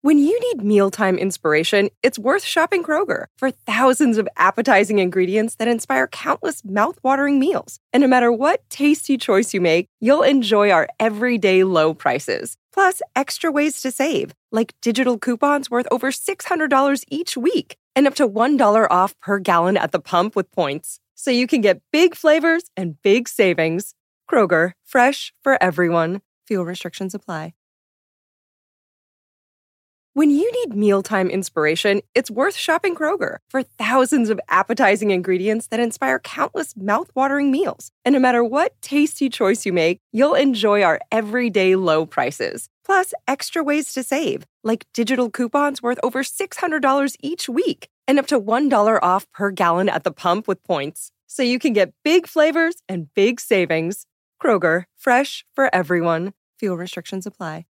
When you need mealtime inspiration, it's worth shopping Kroger for thousands of appetizing ingredients that inspire countless mouth-watering meals. And no matter what tasty choice you make, you'll enjoy our everyday low prices. Plus, extra ways to save, like digital coupons worth over $600 each week and up to $1 off per gallon at the pump with points. So you can get big flavors and big savings. Kroger, fresh for everyone. Fuel restrictions apply. When you need mealtime inspiration, it's worth shopping Kroger for thousands of appetizing ingredients that inspire countless mouth-watering meals. And no matter what tasty choice you make, you'll enjoy our everyday low prices. Plus, extra ways to save, like digital coupons worth over $600 each week and up to $1 off per gallon at the pump with points. So you can get big flavors and big savings. Kroger, fresh for everyone. Fuel restrictions apply.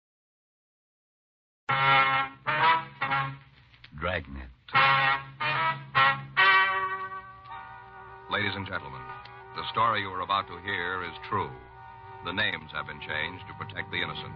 Dragnet. Ladies and gentlemen, the story you are about to hear is true. The names have been changed to protect the innocent.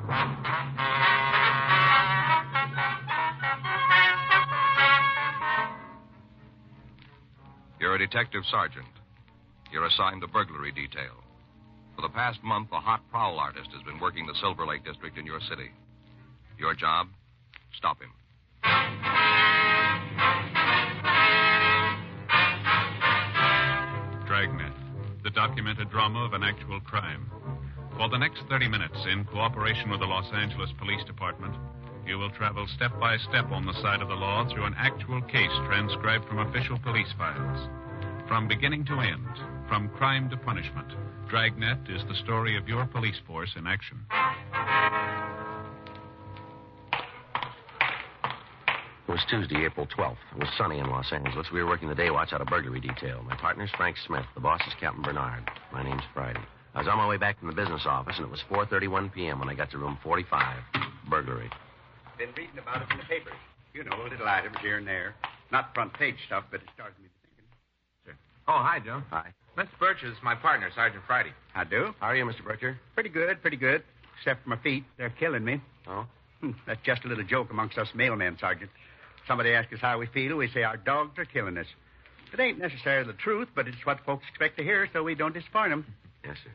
You're a detective sergeant. You're assigned the burglary detail. For the past month, a hot prowl artist has been working the Silver Lake district in your city. Your job? Stop him. Dragnet, the documented drama of an actual crime. For the next 30 minutes, in cooperation with the Los Angeles Police Department, you will travel step by step on the side of the law through an actual case transcribed from official police files. From beginning to end, from crime to punishment, Dragnet is the story of your police force in action. It was Tuesday, April 12th. It was sunny in Los Angeles. We were working the day watch out of burglary detail. My partner's Frank Smith. The boss is Captain Bernard. My name's Friday. I was on my way back from the business office, and it was 4:31 p.m. when I got to room 45. Burglary. Been reading about it in the papers. You know, little items here and there. Not front-page stuff, but it starts me thinking. Sure. Oh, hi, Joe. Hi. Mr. Birch is my partner, Sergeant Friday. I do. How are you, Mr. Bircher? Pretty good. Except for my feet. They're killing me. Oh? That's just a little joke amongst us mailmen, Sergeant. Somebody asks us how we feel, we say our dogs are killing us. It ain't necessarily the truth, but it's what folks expect to hear, so we don't disappoint them. Yes, sir.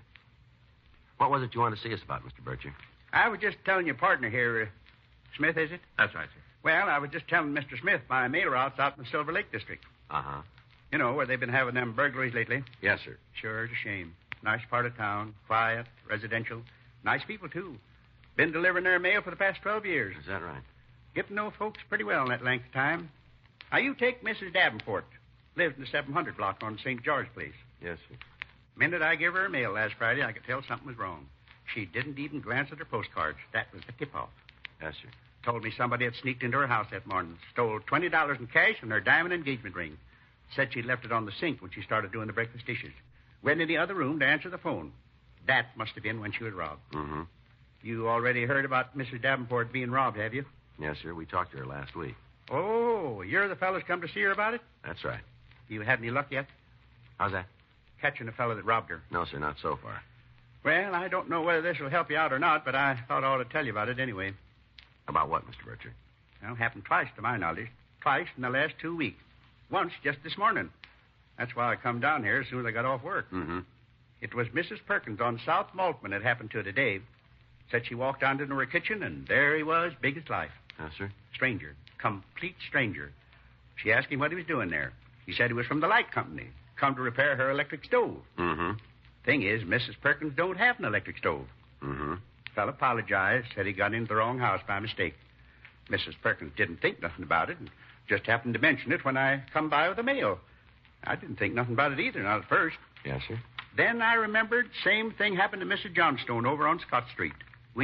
What was it you wanted to see us about, Mr. Bircher? I was just telling your partner here, Smith, is it? That's right, sir. Well, I was just telling Mr. Smith my mail route's out in the Silver Lake district. Uh-huh. You know, where they've been having them burglaries lately. Yes, sir. Sure, it's a shame. Nice part of town, quiet, residential. Nice people, too. Been delivering their mail for the past 12 years. Is that right? Get to know folks pretty well in that length of time. Now, you take Mrs. Davenport. Lives in the 700 block on St. George Place. Yes, sir. Minute I gave her her mail last Friday, I could tell something was wrong. She didn't even glance at her postcards. That was the tip-off. Yes, sir. Told me somebody had sneaked into her house that morning, stole $20 in cash and her diamond engagement ring. Said she'd left it on the sink when she started doing the breakfast dishes. Went in the other room to answer the phone. That must have been when she was robbed. Mm-hmm. You already heard about Mrs. Davenport being robbed, have you? Yes, sir. We talked to her last week. Oh, you're the fellows come to see her about it? That's right. You had any luck yet? How's that? Catching the fellow that robbed her. No, sir, not so far. Well, I don't know whether this will help you out or not, but I thought I ought to tell you about it anyway. About what, Mr. Bircher? Well, happened twice to my knowledge. Twice in the last 2 weeks. Once just this morning. That's why I come down here as soon as I got off work. Mm-hmm. It was Mrs. Perkins on South Maltman that happened to today. Said she walked down into her kitchen, and there he was, big as life. Yes, sir. Stranger. Complete stranger. She asked him what he was doing there. He said he was from the light company. Come to repair her electric stove. Mm-hmm. Thing is, Mrs. Perkins don't have an electric stove. Mm-hmm. Fellow apologized, said he got into the wrong house by mistake. Mrs. Perkins didn't think nothing about it and just happened to mention it when I come by with the mail. I didn't think nothing about it either, not at first. Yes, sir. Then I remembered same thing happened to Mrs. Johnstone over on Scott Street.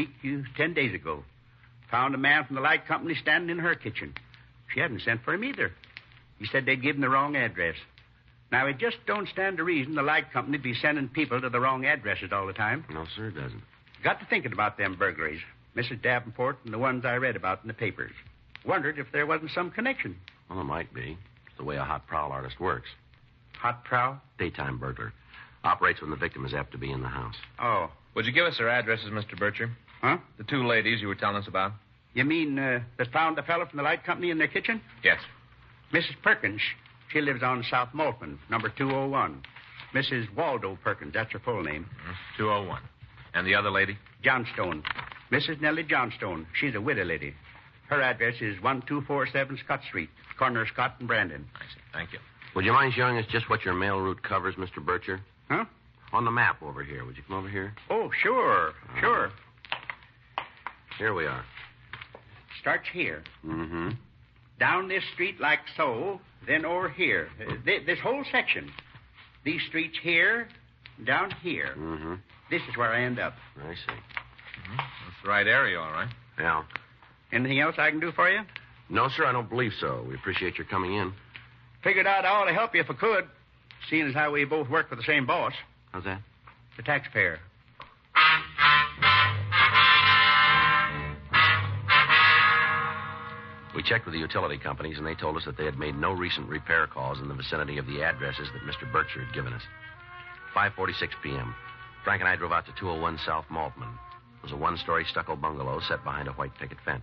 10 days ago. Found a man from the light company standing in her kitchen. She hadn't sent for him either. He said they'd given the wrong address. Now, it just don't stand to reason the light company'd be sending people to the wrong addresses all the time. No, sir, it doesn't. Got to thinking about them burglaries. Mrs. Davenport and the ones I read about in the papers. Wondered if there wasn't some connection. Well, it might be. It's the way a hot prowl artist works. Hot prowl? Daytime burglar. Operates when the victim is apt to be in the house. Oh. Would you give us their addresses, Mr. Bircher? Huh? The two ladies you were telling us about. You mean that found the fellow from the light company in their kitchen? Yes. Mrs. Perkins. She lives on South Maltman, number 201. Mrs. Waldo Perkins, that's her full name. 201. And the other lady? Johnstone. Mrs. Nellie Johnstone. She's a widow lady. Her address is 1247 Scott Street, corner of Scott and Brandon. I see. Thank you. Would you mind showing us just what your mail route covers, Mr. Bircher? Huh? On the map over here. Would you come over here? Oh, sure. Sure. Here we are. Starts here. Mm-hmm. Down this street like so, then over here. This whole section. These streets here, down here. Mm-hmm. This is where I end up. I see. That's the right area, all right. Yeah. Anything else I can do for you? No, sir, I don't believe so. We appreciate your coming in. Figured out I ought to help you if I could, seeing as how we both work for the same boss, How's that? the taxpayer. We checked with the utility companies, and they told us that they had made no recent repair calls in the vicinity of the addresses that Mr. Bircher had given us. 5:46 p.m. Frank and I drove out to 201 South Maltman. It was a one-story stucco bungalow set behind a white picket fence.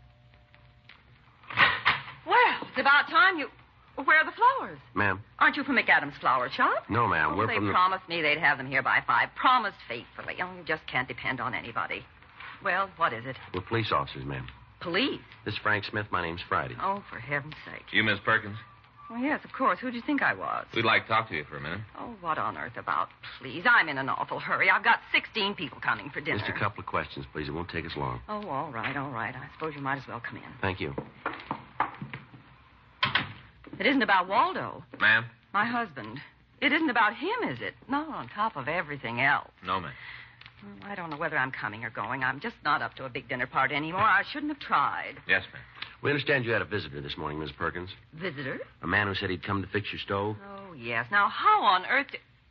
Well, it's about time you... Where are the flowers? Ma'am? Aren't you from McAdams Flower Shop? No, ma'am. Oh, We're they from the... promised me they'd have them here by 5. Promised faithfully. Oh, you just can't depend on anybody. Well, what is it? We're police officers, ma'am. Police? This is Frank Smith. My name's Friday. Oh, for heaven's sake. You, Miss Perkins? Well, yes, of course. Who'd you think I was? We'd like to talk to you for a minute. Oh, what on earth about? Please, I'm in an awful hurry. I've got 16 people coming for dinner. Just a couple of questions, please. It won't take us long. Oh, all right, all right. I suppose you might as well come in. Thank you. It isn't about Waldo, Ma'am? my husband. It isn't about him, is it? Not on top of everything else. No, ma'am. Well, I don't know whether I'm coming or going. I'm just not up to a big dinner party anymore. I shouldn't have tried. Yes, ma'am. We understand you had a visitor this morning, Miss Perkins. Visitor? A man who said he'd come to fix your stove. Oh, yes. Now, how on earth...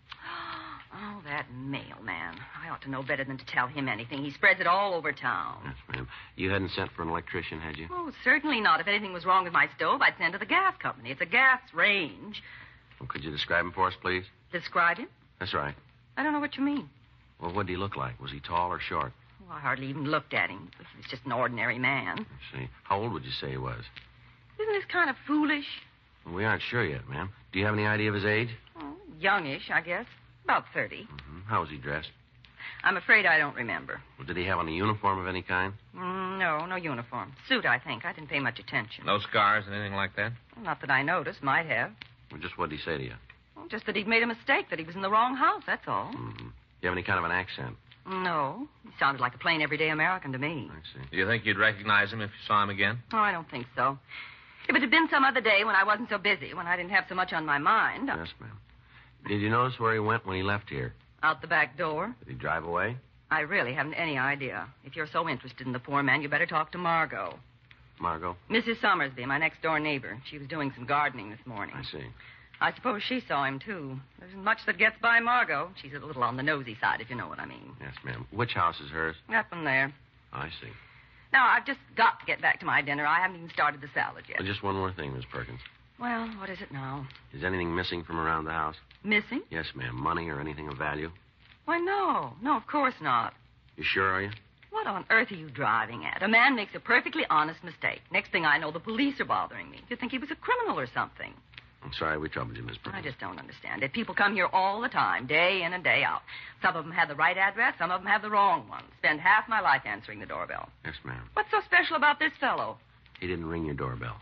Oh, that mailman. I ought to know better than to tell him anything. He spreads it all over town. Yes, ma'am. You hadn't sent for an electrician, had you? Oh, certainly not. If anything was wrong with my stove, I'd send to the gas company. It's a gas range. Well, could you describe him for us, please? Describe him? That's right. I don't know what you mean. Well, what did he look like? Was he tall or short? Well, I hardly even looked at him. He was just an ordinary man. I see. How old would you say he was? Isn't this kind of foolish? Well, we aren't sure yet, ma'am. Do you have any idea of his age? Oh, youngish, I guess. About 30. Mm-hmm. How was he dressed? I'm afraid I don't remember. Well, did he have on a uniform of any kind? No uniform. Suit, I think. I didn't pay much attention. No scars, anything like that? Well, not that I noticed. Might have. Well, just what did he say to you? Well, just that he'd made a mistake, that he was in the wrong house, that's all. Mm-hmm. Do you have any kind of an accent? No. He sounded like a plain, everyday American to me. I see. Do you think you'd recognize him if you saw him again? Oh, I don't think so. If it had been some other day when I wasn't so busy, when I didn't have so much on my mind... Yes, ma'am. Did you notice where he went when he left here? Out the back door? Did he drive away? I really haven't any idea. If you're so interested in the poor man, you better talk to Margot. Margot? Mrs. Summersby, my next-door neighbor. She was doing some gardening this morning. I see. I suppose she saw him, too. There isn't much that gets by Margot. She's a little on the nosy side, if you know what I mean. Yes, ma'am. Which house is hers? That one there. I see. Now, I've just got to get back to my dinner. I haven't even started the salad yet. Well, just one more thing, Miss Perkins. Well, what is it now? Is anything missing from around the house? Missing? Yes, ma'am. Money or anything of value? Why, no. No, of course not. You sure, are you? What on earth are you driving at? A man makes a perfectly honest mistake. Next thing I know, the police are bothering me. You think he was a criminal or something? I'm sorry we troubled you, Miss Perkins. I just don't understand it. People come here all the time, day in and day out. Some of them have the right address, some of them have the wrong one. Spend half my life answering the doorbell. Yes, ma'am. What's so special about this fellow? He didn't ring your doorbell.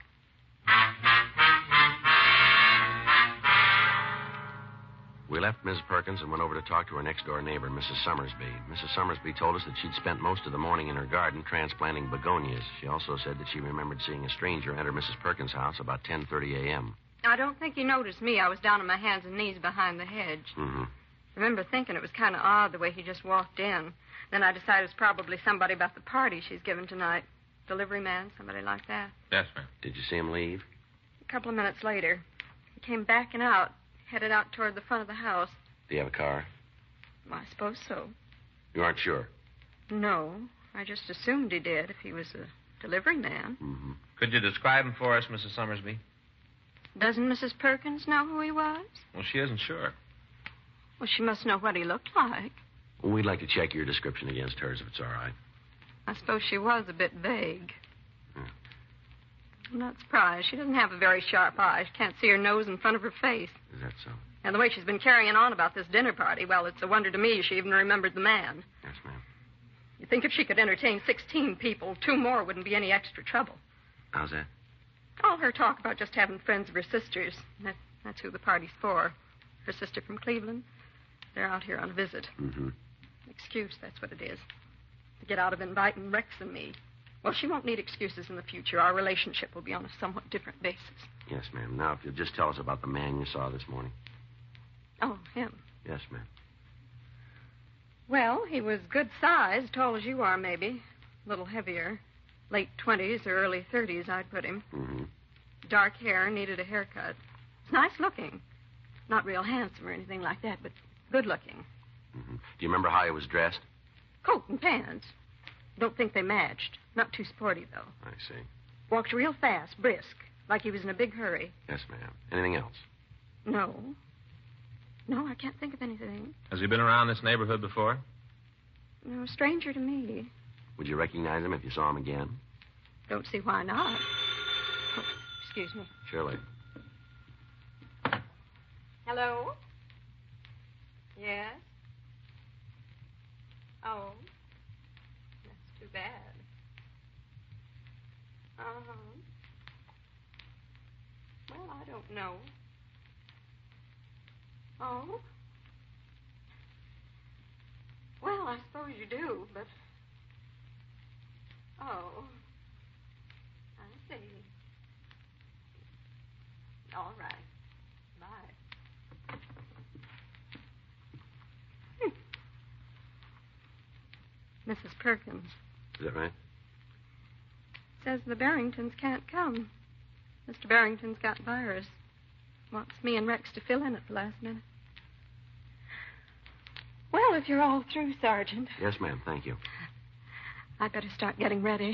We left Miss Perkins and went over to talk to her next-door neighbor, Mrs. Summersby. Mrs. Summersby told us that she'd spent most of the morning in her garden transplanting begonias. She also said that she remembered seeing a stranger enter Mrs. Perkins' house about 10:30 a.m. I don't think you noticed me. I was down on my hands and knees behind the hedge. Mm-hmm. I remember thinking it was kind of odd the way he just walked in. Then I decided it was probably somebody about the party she's giving tonight. Delivery man, somebody like that. Yes, ma'am. Did you see him leave? A couple of minutes later, he came backing out, headed out toward the front of the house. Do you have a car? Well, I suppose so. You aren't sure? No, I just assumed he did if he was a delivery man. Mm-hmm. Could you describe him for us, Mrs. Summersby? Doesn't Mrs. Perkins know who he was? Well, she isn't sure. Well, she must know what he looked like. Well, we'd like to check your description against hers if it's all right. I suppose she was a bit vague. Yeah. I'm not surprised. She doesn't have a very sharp eye. She can't see her nose in front of her face. Is that so? And the way she's been carrying on about this dinner party, well, it's a wonder to me she even remembered the man. Yes, ma'am. You'd think if she could entertain 16 people, 2 more wouldn't be any extra trouble. How's that? All her talk about just having friends of her sister's. That's who the party's for. Her sister from Cleveland. They're out here on a visit. Mm-hmm. Excuse, that's what it is. To get out of inviting Rex and me. Well, she won't need excuses in the future. Our relationship will be on a somewhat different basis. Yes, ma'am. Now, if you'll just tell us about the man you saw this morning. Oh, him. Yes, ma'am. Well, he was good size, tall as you are, maybe. A little heavier. Late 20s or early 30s, I'd put him. Mm-hmm. Dark hair, needed a haircut. He's nice looking. Not real handsome or anything like that, but good looking. Mm-hmm. Do you remember how he was dressed? Coat and pants. Don't think they matched. Not too sporty, though. I see. Walked real fast, brisk, like he was in a big hurry. Yes, ma'am. Anything else? No. No, I can't think of anything. Has he been around this neighborhood before? No, a stranger to me. Would you recognize him if you saw him again? Don't see why not. Oh, excuse me. Surely. Hello? Yes? Oh. That's too bad. Uh-huh. Well, I don't know. Oh? Well, I suppose you do, but... Oh. I see. All right. Bye. Mrs. Perkins. Is that right? Says the Barringtons can't come. Mr. Barrington's got virus. Wants me and Rex to fill in at the last minute. Well, if you're all through, Sergeant. Yes, ma'am. Thank you. I'd better start getting ready.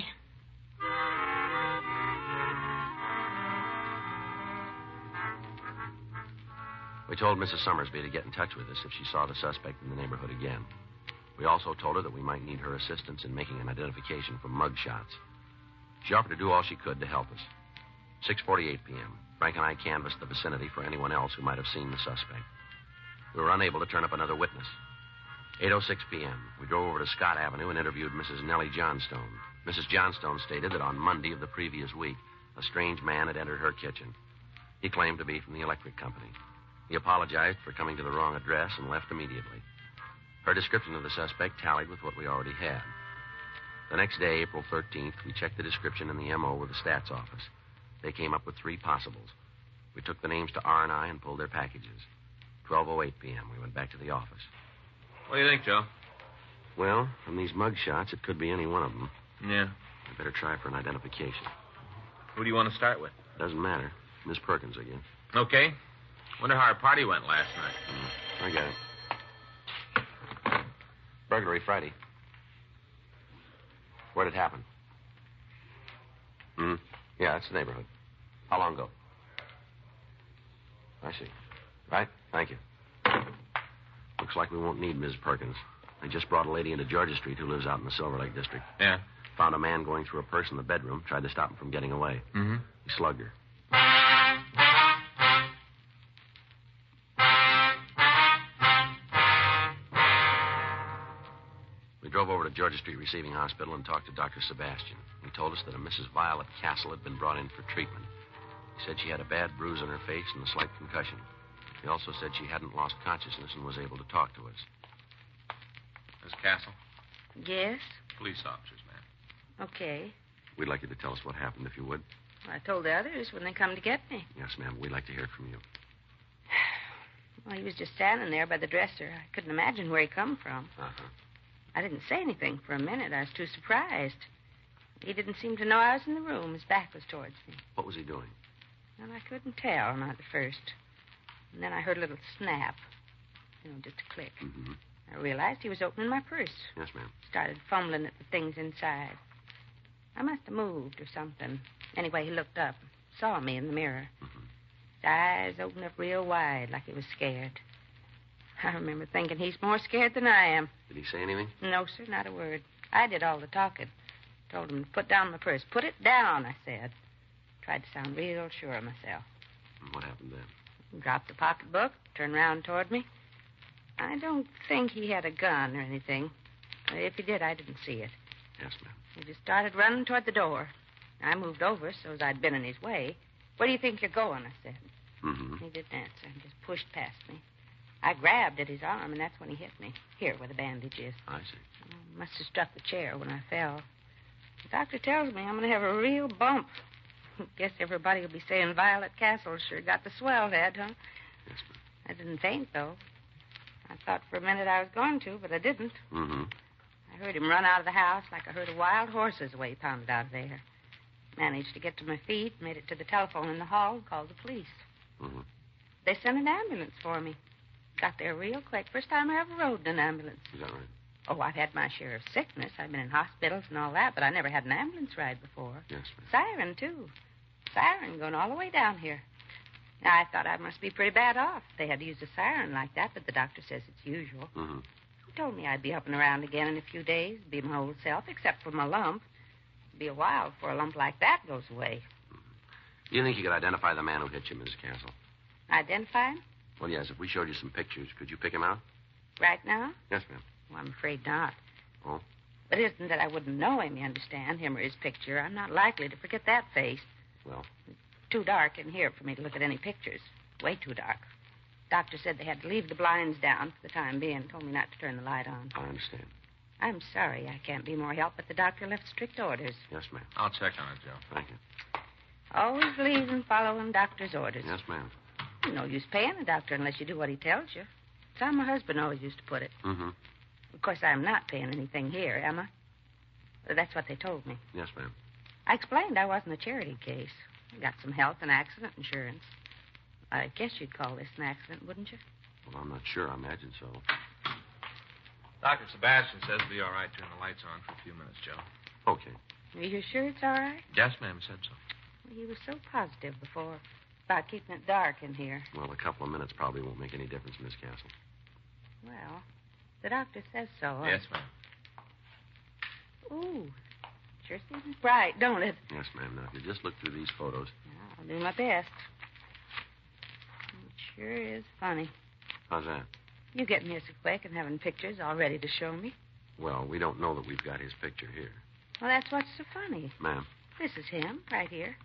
We told Mrs. Summersby to get in touch with us if she saw the suspect in the neighborhood again. We also told her that we might need her assistance in making an identification from mug shots. She offered to do all she could to help us. 6:48 p.m. Frank and I canvassed the vicinity for anyone else who might have seen the suspect. We were unable to turn up another witness. 8:06 p.m. We drove over to Scott Avenue and interviewed Mrs. Nellie Johnstone. Mrs. Johnstone stated that on Monday of the previous week, a strange man had entered her kitchen. He claimed to be from the electric company. He apologized for coming to the wrong address and left immediately. Her description of the suspect tallied with what we already had. The next day, April 13th, we checked the description in the MO with the stats office. They came up with 3 possibles. We took the names to R&I and pulled their packages. 12:08 p.m., we went back to the office. What do you think, Joe? Well, from these mug shots, it could be any one of them. Yeah. We better try for an identification. Who do you want to start with? Doesn't matter. Miss Perkins again. Okay. Wonder how our party went last night. I got it. Burglary Friday. Where'd it happen? Yeah, that's the neighborhood. How long ago? I see. Right? Thank you. Looks like we won't need Ms. Perkins. They just brought a lady into Georgia Street who lives out in the Silver Lake district. Yeah. Found a man going through a purse in the bedroom, tried to stop him from getting away. Mm-hmm. He slugged her. We drove over to Georgia Street Receiving Hospital and talked to Dr. Sebastian. He told us that a Mrs. Violet Castle had been brought in for treatment. He said she had a bad bruise on her face and a slight concussion. He also said she hadn't lost consciousness and was able to talk to us. Miss Castle? Yes? Police officers, ma'am. Okay. We'd like you to tell us what happened, if you would. I told the others when they come to get me. Yes, ma'am. We'd like to hear it from you. Well, he was just standing there by the dresser. I couldn't imagine where he come from. Uh-huh. I didn't say anything for a minute. I was too surprised. He didn't seem to know I was in the room. His back was towards me. What was he doing? Well, I couldn't tell, not at first. And then I heard a little snap. Just a click. Mm-hmm. I realized he was opening my purse. Yes, ma'am. Started fumbling at the things inside. I must have moved or something. Anyway, he looked up, saw me in the mirror. Mm-hmm. His eyes opened up real wide, like he was scared. I remember thinking he's more scared than I am. Did he say anything? No, sir, not a word. I did all the talking. Told him to put down my purse. Put it down, I said. Tried to sound real sure of myself. And what happened then? He dropped the pocketbook, turned around toward me. I don't think he had a gun or anything. If he did, I didn't see it. Yes, ma'am. He just started running toward the door. I moved over so as I'd been in his way. Where do you think you're going? I said. Mm-hmm. He didn't answer. He just pushed past me. I grabbed at his arm, and that's when he hit me. Here, where the bandage is. I see. Must have struck the chair when I fell. The doctor tells me I'm going to have a real bump. Guess everybody will be saying Violet Castle sure got the swell head, huh? Yes, ma'am. I didn't faint, though. I thought for a minute I was going to, but I didn't. Mm-hmm. I heard him run out of the house like I heard a wild horse's the way he pounded out of there. Managed to get to my feet, made it to the telephone in the hall, and called the police. Mm-hmm. They sent an ambulance for me. Got there real quick. First time I ever rode in an ambulance. Is that right? Oh, I've had my share of sickness. I've been in hospitals and all that, but I never had an ambulance ride before. Yes, ma'am. Siren, too. Siren going all the way down here. Now, I thought I must be pretty bad off. They had to use a siren like that, but the doctor says it's usual. Mm-hmm. He told me I'd be up and around again in a few days, be my old self, except for my lump. It'd be a while before a lump like that goes away. Do you think you could identify the man who hit you, Mrs. Castle? Identify him? Well, yes. If we showed you some pictures, could you pick him out? Right now? Yes, ma'am. Well, I'm afraid not. Oh? But it isn't that I wouldn't know him, you understand, him or his picture. I'm not likely to forget that face. Well, Too dark in here for me to look at any pictures. Way too dark. Doctor said they had to leave the blinds down for the time being. Told me not to turn the light on. I understand. I'm sorry I can't be more help, but the doctor left strict orders. Yes, ma'am. I'll check on it, Joe. Thank you. Always believe in following doctor's orders. Yes, ma'am. No use paying a doctor unless you do what he tells you. It's how my husband always used to put it. Mm-hmm. Of course, I'm not paying anything here, am I? That's what they told me. Yes, ma'am. I explained I wasn't a charity case. I got some health and accident insurance. I guess you'd call this an accident, wouldn't you? Well, I'm not sure. I imagine so. Dr. Sebastian says it'll be all right. Turn the lights on for a few minutes, Joe. Okay. Are you sure it's all right? Yes, ma'am, said so. He was so positive before about keeping it dark in here. Well, a couple of minutes probably won't make any difference, Miss Castle. Well, the doctor says so. Yes, ma'am. Ooh, sure seems bright, don't it? Yes, ma'am. Now, if you just look through these photos. I'll do my best. It sure is funny. How's that? You getting here so quick and having pictures all ready to show me. Well, we don't know that we've got his picture here. Well, that's what's so funny. Ma'am. This is him, right here.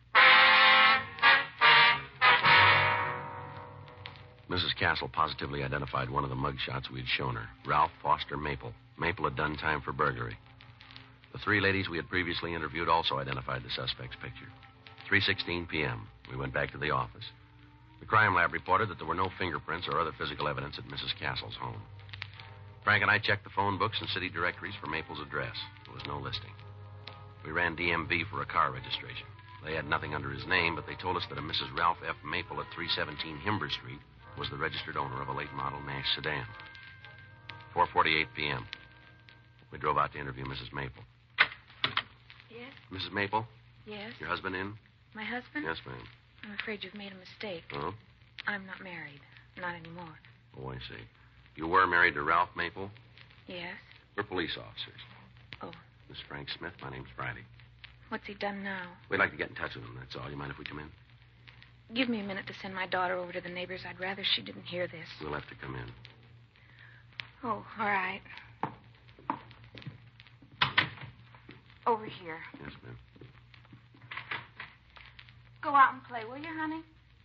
Mrs. Castle positively identified one of the mugshots we'd shown her. Ralph Foster Maple. Maple had done time for burglary. The three ladies we had previously interviewed also identified the suspect's picture. 3:16 p.m. We went back to the office. The crime lab reported that there were no fingerprints or other physical evidence at Mrs. Castle's home. Frank and I checked the phone books and city directories for Maple's address. There was no listing. We ran DMV for a car registration. They had nothing under his name, but they told us that a Mrs. Ralph F. Maple at 317 Himber Street was the registered owner of a late model Nash sedan. 4:48 p.m. We drove out to interview Mrs. Maple. Yes? Mrs. Maple, Yes? your husband in? My husband? Yes, ma'am. I'm afraid you've made a mistake. Oh? I'm not married. Not anymore. Oh, I see. You were married to Ralph Maple? Yes? We're police officers. Oh. This is Frank Smith. My name's Friday. What's he done now? We'd like to get in touch with him, that's all. You mind if we come in? Give me a minute to send my daughter over to the neighbors. I'd rather she didn't hear this. We'll have to come in. Oh, all right. Over here. Yes, ma'am. Go out and play, will you, honey?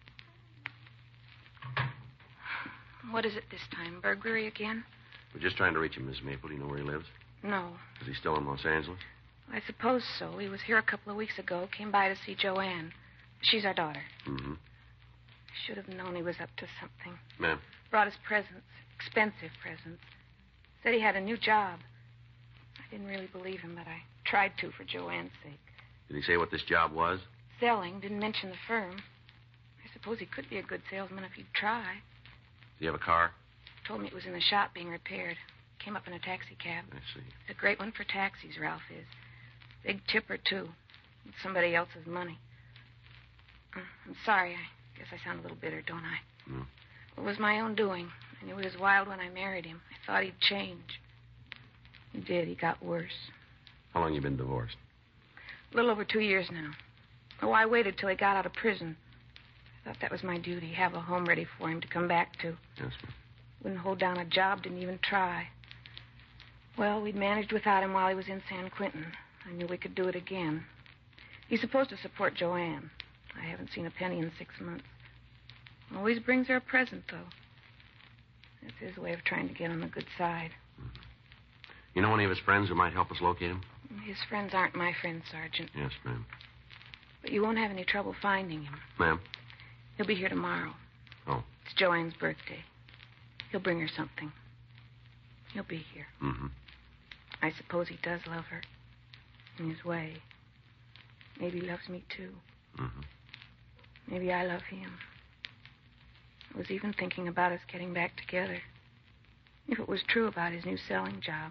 What is it this time? Burglary again? We're just trying to reach him, Miss Maple. Do you know where he lives? No. Is he still in Los Angeles? I suppose so. He was here a couple of weeks ago. Came by to see Joanne. She's our daughter. Mm-hmm. Should have known he was up to something. Ma'am? Brought us presents. Expensive presents. Said he had a new job. I didn't really believe him, but I tried to for Joanne's sake. Did he say what this job was? Selling. Didn't mention the firm. I suppose he could be a good salesman if he'd try. Does he have a car? Told me it was in the shop being repaired. Came up in a taxi cab. I see. It's a great one for taxis, Ralph is. Big tipper, too. With somebody else's money. I'm sorry. I guess I sound a little bitter, don't I? No. It was my own doing. I knew he was wild when I married him. I thought he'd change. He did. He got worse. How long you been divorced? A little over 2 years now. Oh, I waited till he got out of prison. I thought that was my duty, have a home ready for him to come back to. Yes, ma'am. Wouldn't hold down a job, didn't even try. Well, we'd managed without him while he was in San Quentin. I knew we could do it again. He's supposed to support Joanne. I haven't seen a penny in 6 months. Always brings her a present, though. That's his way of trying to get on the good side. You know any of his friends who might help us locate him? His friends aren't my friends, Sergeant. Yes, ma'am. But you won't have any trouble finding him. Ma'am? He'll be here tomorrow. Oh. It's Joanne's birthday. He'll bring her something. He'll be here. Mm-hmm. I suppose he does love her. In his way. Maybe he loves me, too. Mm-hmm. Maybe I love him. I was even thinking about us getting back together. If it was true about his new selling job.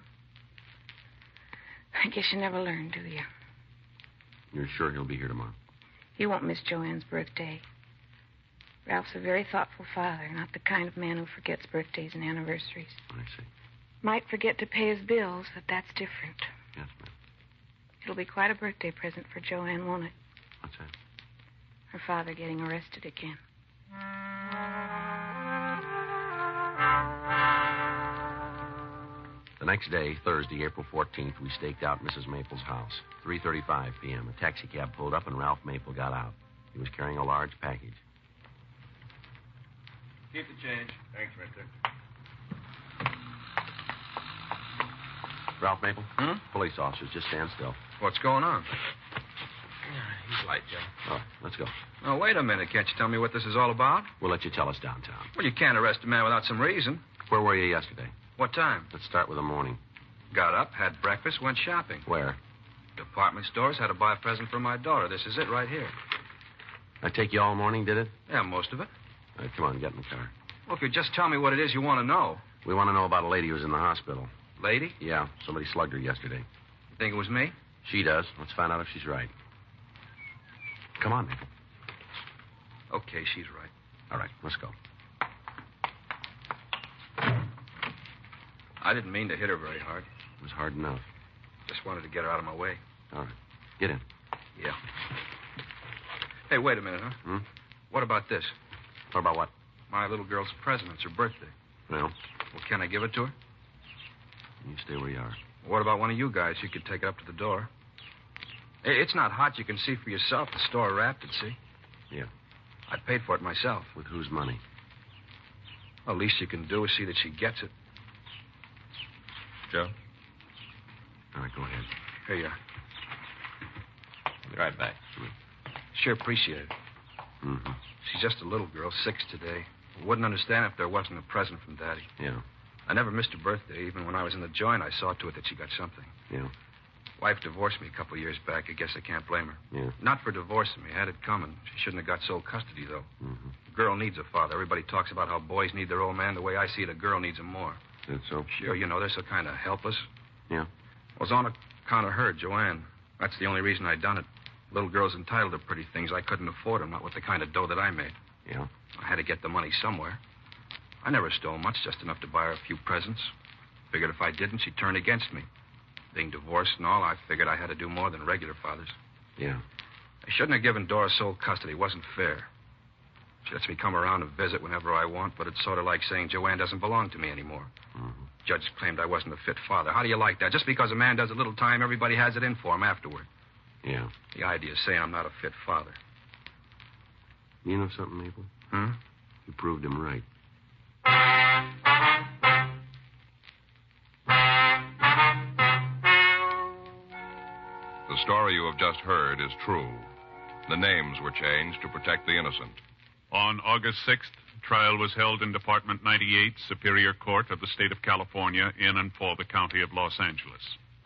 I guess you never learn, do you? You're sure he'll be here tomorrow? He won't miss Joanne's birthday. Ralph's a very thoughtful father, not the kind of man who forgets birthdays and anniversaries. I see. Might forget to pay his bills, but that's different. Yes, ma'am. It'll be quite a birthday present for Joanne, won't it? What's that? Her father getting arrested again. The next day, Thursday, April 14th, we staked out Mrs. Maple's house. 3:35 p.m. A taxicab pulled up and Ralph Maple got out. He was carrying a large package. Keep the change. Thanks, mister. Ralph Maple? Police officers, just stand still. What's going on? He's light, Joe. All right, let's go. Oh, wait a minute. Can't you tell me what this is all about? We'll let you tell us downtown. Well, you can't arrest a man without some reason. Where were you yesterday? What time? Let's start with the morning. Got up, had breakfast, went shopping. Where? Department stores, had to buy a present for my daughter. This is it right here. That take you all morning, did it? Yeah, most of it. All right, come on, get in the car. Well, if you just tell me what it is you want to know. We want to know about a lady who's in the hospital. Lady? Yeah, somebody slugged her yesterday. You think it was me? She does. Let's find out if she's right. Come on, Maple. Okay, she's right. All right, let's go. I didn't mean to hit her very hard. It was hard enough. Just wanted to get her out of my way. All right. Get in. Yeah. Hey, wait a minute, huh? What about this? What about what? My little girl's present. It's her birthday. Well? Well, can I give it to her? You stay where you are. What about one of you guys? You could take it up to the door. It's not hot. You can see for yourself. The store wrapped it, see? Yeah. I paid for it myself. With whose money? Well, least you can do is see that she gets it. Joe? All right, go ahead. Here you are. Be right back. Sure appreciate it. Mm-hmm. She's just a little girl, 6 today. Wouldn't understand if there wasn't a present from Daddy. Yeah. I never missed her birthday. Even when I was in the joint, I saw to it that she got something. Yeah. Wife divorced me a couple years back. I guess I can't blame her. Yeah. Not for divorcing me. Had it coming. She shouldn't have got sole custody, though. Mm-hmm. A girl needs a father. Everybody talks about how boys need their old man. The way I see it, a girl needs him more. Is that so? Sure, you know, they're so kind of helpless. Yeah. It was on account of her, Joanne. That's the only reason I done it. Little girl's entitled to pretty things. I couldn't afford them, not with the kind of dough that I made. Yeah? I had to get the money somewhere. I never stole much, just enough to buy her a few presents. Figured if I didn't, she'd turn against me. Being divorced and all, I figured I had to do more than regular fathers. Yeah. I shouldn't have given Dora sole custody. It wasn't fair. She lets me come around and visit whenever I want, but it's sort of like saying Joanne doesn't belong to me anymore. Mm-hmm. Judge claimed I wasn't a fit father. How do you like that? Just because a man does a little time, everybody has it in for him afterward. Yeah. The idea is saying I'm not a fit father. You know something, Maple? You proved him right. The story you have just heard is true. The names were changed to protect the innocent. On August 6th, trial was held in Department 98, Superior Court of the State of California, in and for the County of Los Angeles.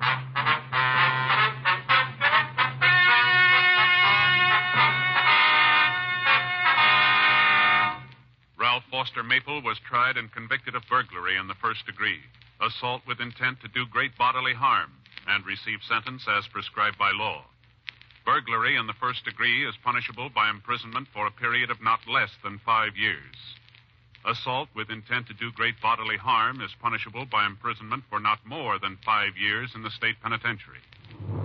Ralph Foster Maple was tried and convicted of burglary in the first degree, assault with intent to do great bodily harm, and received sentence as prescribed by law. Burglary in the first degree is punishable by imprisonment for a period of not less than 5 years. Assault with intent to do great bodily harm is punishable by imprisonment for not more than 5 years in the state penitentiary.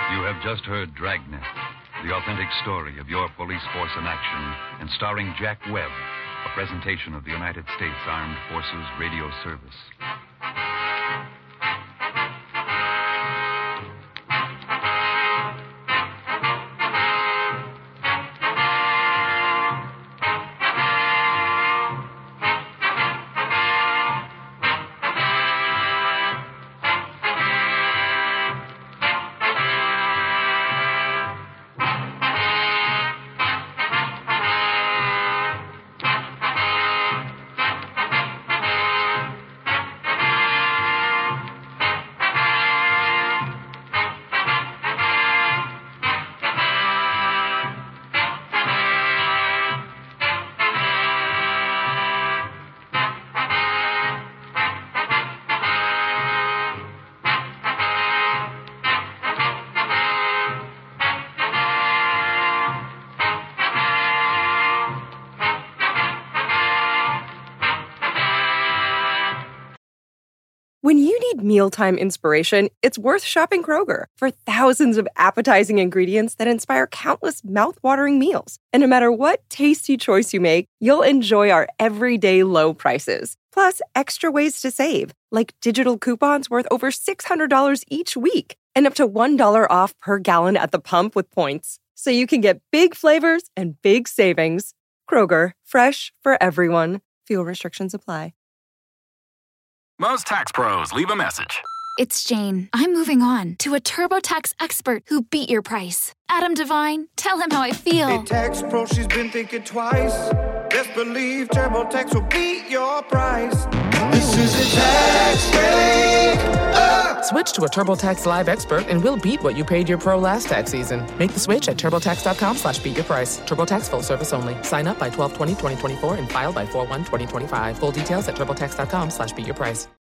You have just heard Dragnet, the authentic story of your police force in action, and starring Jack Webb, a presentation of the United States Armed Forces Radio Service. When you need mealtime inspiration, it's worth shopping Kroger for thousands of appetizing ingredients that inspire countless mouth-watering meals. And no matter what tasty choice you make, you'll enjoy our everyday low prices. Plus, extra ways to save, like digital coupons worth over $600 each week and up to $1 off per gallon at the pump with points. So you can get big flavors and big savings. Kroger, fresh for everyone. Fuel restrictions apply. Most tax pros leave a message. It's Jane. I'm moving on to a TurboTax expert who beat your price. Adam Devine, tell him how I feel. Hey, tax pro, she's been thinking twice. Best believe TurboTax will beat your price. This is a tax break. Switch to a TurboTax Live expert and we'll beat what you paid your pro last tax season. Make the switch at TurboTax.com/beatyourprice. TurboTax full service only. Sign up by 12/20/2024 and file by 4/1/2025. Full details at TurboTax.com/beatyourprice.